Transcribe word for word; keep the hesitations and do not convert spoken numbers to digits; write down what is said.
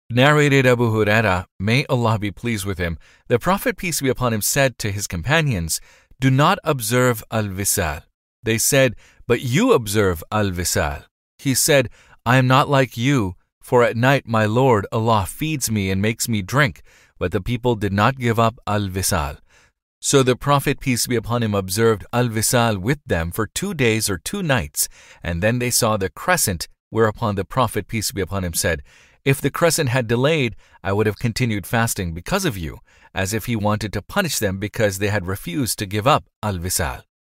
Narrated Abu Huraira, may Allah be pleased with him, the Prophet peace be upon him said to his companions, "Do not observe al-Wisal." They said, "But you observe al-Wisal." He said, "I am not like you, for at night my Lord Allah feeds me and makes me drink," but the people did not give up al-Wisal. So the Prophet peace be upon him observed al-Wisal with them for two days or two nights, and then they saw the crescent, whereupon the Prophet peace be upon him said, "If the crescent had delayed, I would have continued fasting because of you," as if he wanted to punish them because they had refused to give up al-Wisal.